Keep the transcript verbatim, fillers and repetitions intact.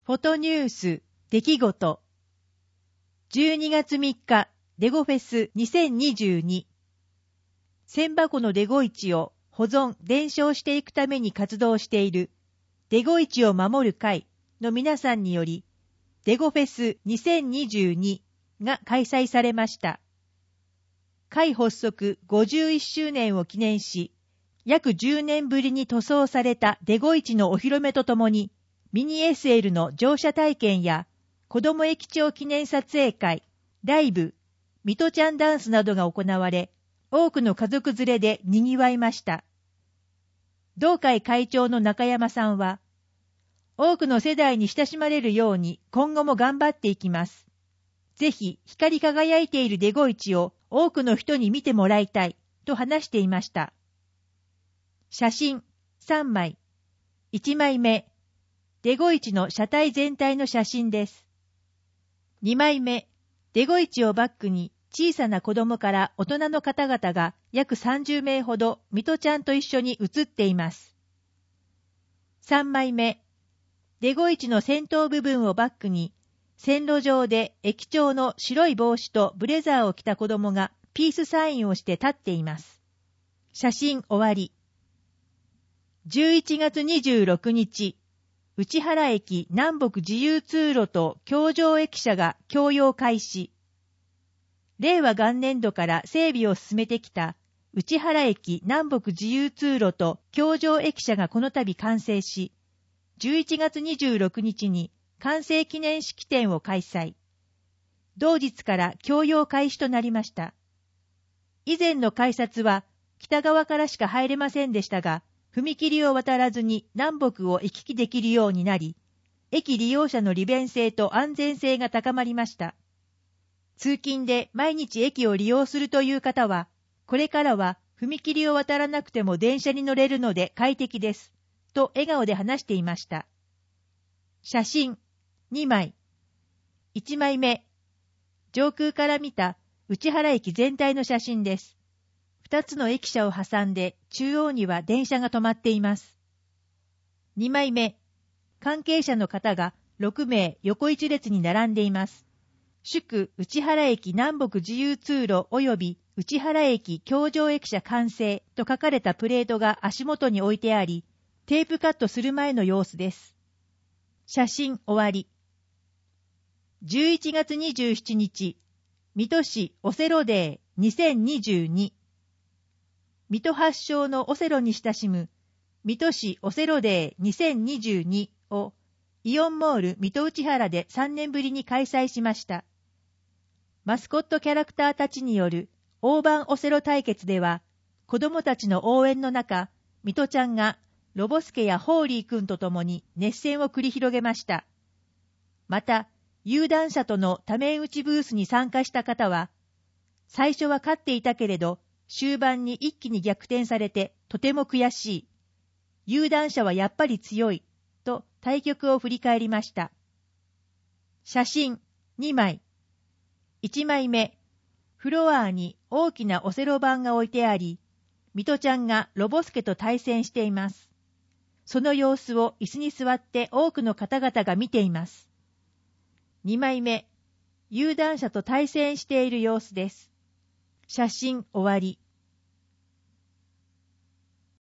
フォトニュース出来事じゅうにがつみっかレゴフェスにせんにじゅうに千箱のレゴ市を保存・伝承していくために活動しているレゴ市を守る会の皆さんによりレゴフェスにせんにじゅうにが開催されました。会発足ごじゅういっしゅうねんを記念し約じゅうねんぶりに塗装されたレゴ市のお披露目とともにミニ エスエル の乗車体験や子ども駅長記念撮影会、ライブ、ミトちゃんダンスなどが行われ、多くの家族連れで賑わいました。同会会長の中山さんは、多くの世代に親しまれるように今後も頑張っていきます。ぜひ光り輝いているレゴ市を多くの人に見てもらいたいと話していました。写真さんまい。いちまいめ。レゴ市の車体全体の写真です。にまいめ、レゴ市をバックに小さな子供から大人の方々が約さんじゅうめいほどミトちゃんと一緒に写っています。さんまいめ、レゴ市の先頭部分をバックに線路上で駅長の白い帽子とブレザーを着た子供がピースサインをして立っています。写真終わり。じゅういちがつにじゅうろくにち、内原駅南北自由通路と橋上駅舎が供用開始。れいわ元年度から整備を進めてきた内原駅南北自由通路と橋上駅舎がこの度完成し、じゅういちがつにじゅうろくにちに完成記念式典を開催。同日から供用開始となりました。以前の改札は北側からしか入れませんでしたが、踏切を渡らずに南北を行き来できるようになり、駅利用者の利便性と安全性が高まりました。通勤で毎日駅を利用するという方は、これからは踏切を渡らなくても電車に乗れるので快適です、と笑顔で話していました。写真にまい。いちまいめ、上空から見た内原駅全体の写真です。二つの駅舎を挟んで中央には電車が止まっています。にまいめ、関係者の方がろくめい横一列に並んでいます。祝内原駅南北自由通路及び内原駅橋上駅舎完成と書かれたプレートが足元に置いてあり、テープカットする前の様子です。写真終わり。じゅういちがつにじゅうしちにち、水戸市オセロデーにせんにじゅうに。水戸発祥のオセロに親しむ水戸市オセロデーにせんにじゅうにをイオンモール水戸内原でさんねんぶりに開催しました。マスコットキャラクターたちによる大盤オセロ対決では、子供たちの応援の中、水戸ちゃんがロボスケやホーリーくんと共に熱戦を繰り広げました。また、有段者との多面打ちブースに参加した方は、最初は勝っていたけれど、終盤に一気に逆転されてとても悔しい。有段者はやっぱり強い。と対局を振り返りました。写真にまい。いちまいめ。フロアに大きなオセロ盤が置いてあり、水戸ちゃんがロボスケと対戦しています。その様子を椅子に座って多くの方々が見ています。にまいめ。有段者と対戦している様子です。写真終わり。